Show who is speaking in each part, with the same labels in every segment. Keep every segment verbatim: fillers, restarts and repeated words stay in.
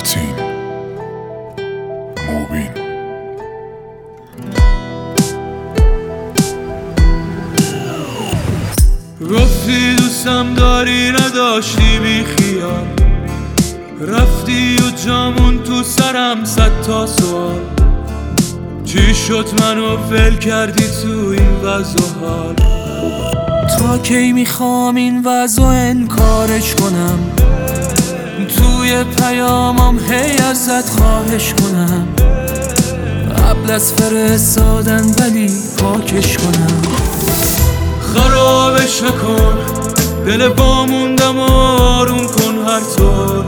Speaker 1: متین موبین.
Speaker 2: گفتی دوستم داری نداشتی بی خیال، رفتی و جامون تو سرم صد تا سوال. چی شد منو فیل کردی تو این وضع و حال؟ تا کی میخوام این وضع و انکارش کنم، توی پیامم هی ازت خواهش کنم، قبل از فرستادن ولی پاکش کنم. خرابش نکن دل باموندم آروم کن هر طور،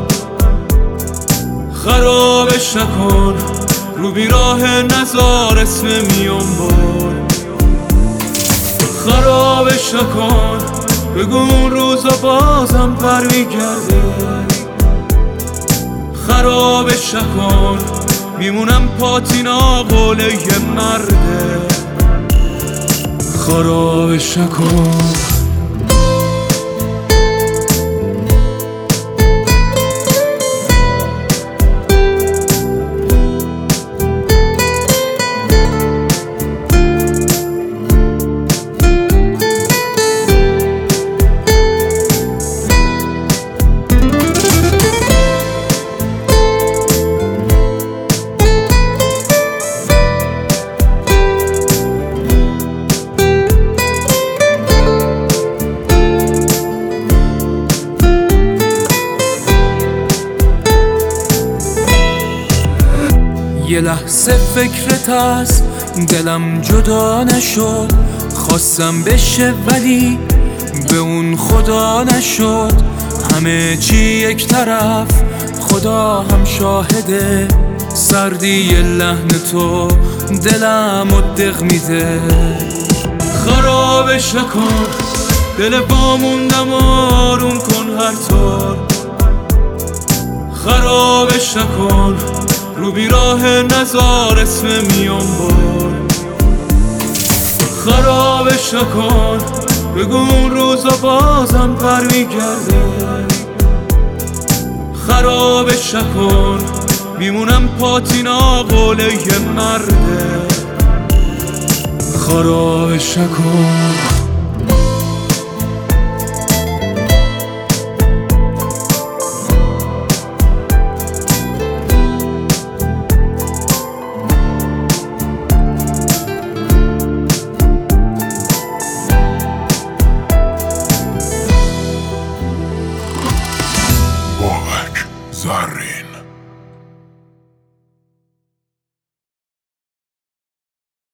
Speaker 2: خرابش نکن رو بیراه نزار اسم میون بار. خرابش نکن بگو اون روزا بازم پر میگرده، خرابش نکن میمونم پاتینا قول یه مرده. خرابش نکن. یه لحظه فکرت از دلم جدا نشد، خواستم بشه ولی به اون خدا نشد. همه چی یک طرف خدا هم شاهده، سردی لحن تو دلم و دق میده. خرابش نکن دل باموندم آروم کن هر طور، خرابش نکن رو بیراه نزار اسم میون بار. خرابش نکن بگو اون روزا بازم پر میگرده، خرابش نکن میمونم پاتینا قول یه مرده. خرابش نکن.
Speaker 1: زرین